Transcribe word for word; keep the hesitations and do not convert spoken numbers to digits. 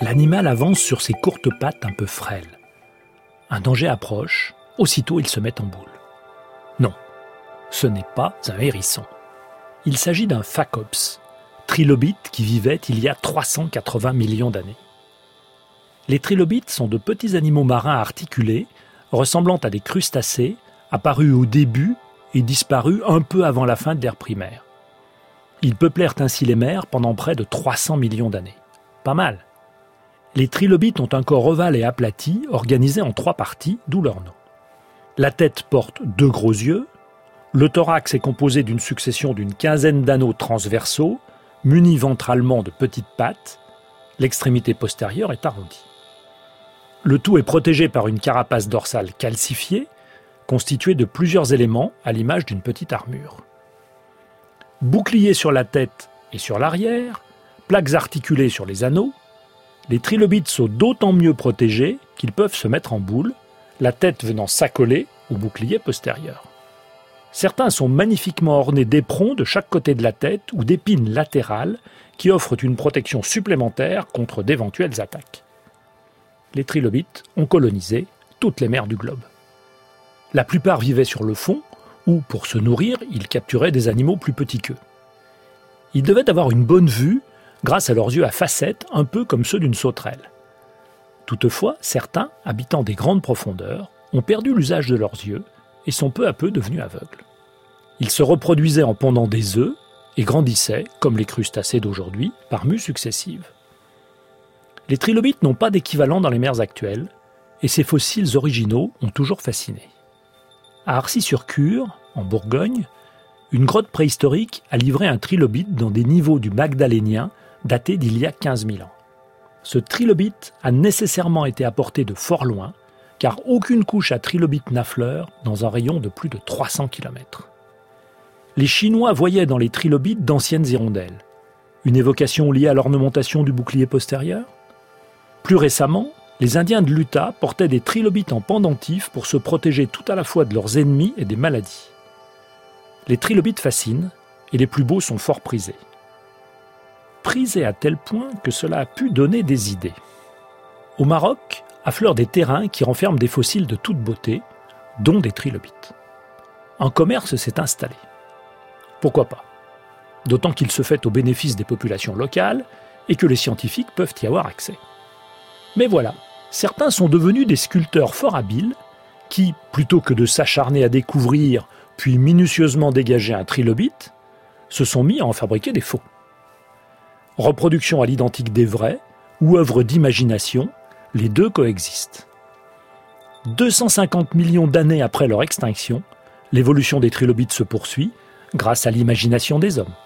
L'animal avance sur ses courtes pattes un peu frêles. Un danger approche, aussitôt il se met en boule. Non, ce n'est pas un hérisson. Il s'agit d'un phacops, trilobite qui vivait il y a trois cent quatre-vingts millions d'années. Les trilobites sont de petits animaux marins articulés, ressemblant à des crustacés, apparus au début et disparus un peu avant la fin de l'ère primaire. Ils peuplèrent ainsi les mers pendant près de trois cents millions d'années. Pas mal. Les trilobites ont un corps ovale et aplati, organisé en trois parties, d'où leur nom. La tête porte deux gros yeux, le thorax est composé d'une succession d'une quinzaine d'anneaux transversaux, munis ventralement de petites pattes, l'extrémité postérieure est arrondie. Le tout est protégé par une carapace dorsale calcifiée, constituée de plusieurs éléments à l'image d'une petite armure. Bouclier sur la tête et sur l'arrière, plaques articulées sur les anneaux, les trilobites sont d'autant mieux protégés qu'ils peuvent se mettre en boule, la tête venant s'accoler au bouclier postérieur. Certains sont magnifiquement ornés d'éperons de chaque côté de la tête ou d'épines latérales qui offrent une protection supplémentaire contre d'éventuelles attaques. Les trilobites ont colonisé toutes les mers du globe. La plupart vivaient sur le fond, où, pour se nourrir, ils capturaient des animaux plus petits qu'eux. Ils devaient avoir une bonne vue grâce à leurs yeux à facettes, un peu comme ceux d'une sauterelle. Toutefois, certains, habitant des grandes profondeurs, ont perdu l'usage de leurs yeux et sont peu à peu devenus aveugles. Ils se reproduisaient en pondant des œufs et grandissaient, comme les crustacés d'aujourd'hui, par mues successives. Les trilobites n'ont pas d'équivalent dans les mers actuelles, et ces fossiles originaux ont toujours fasciné. À Arcy-sur-Cure, en Bourgogne, une grotte préhistorique a livré un trilobite dans des niveaux du Magdalénien datés d'il y a quinze mille ans. Ce trilobite a nécessairement été apporté de fort loin, car aucune couche à trilobite n'affleure dans un rayon de plus de trois cents kilomètres. Les Chinois voyaient dans les trilobites d'anciennes hirondelles. Une évocation liée à l'ornementation du bouclier postérieur ? Plus récemment, les Indiens de l'Utah portaient des trilobites en pendentif pour se protéger tout à la fois de leurs ennemis et des maladies. Les trilobites fascinent, et les plus beaux sont fort prisés. Prisés à tel point que cela a pu donner des idées. Au Maroc, affleurent des terrains qui renferment des fossiles de toute beauté, dont des trilobites. Un commerce s'est installé. Pourquoi pas ? D'autant qu'il se fait au bénéfice des populations locales et que les scientifiques peuvent y avoir accès. Mais voilà, certains sont devenus des sculpteurs fort habiles qui, plutôt que de s'acharner à découvrir puis minutieusement dégager un trilobite, se sont mis à en fabriquer des faux. Reproduction à l'identique des vrais ou œuvre d'imagination, les deux coexistent. deux cent cinquante millions d'années après leur extinction, l'évolution des trilobites se poursuit grâce à l'imagination des hommes.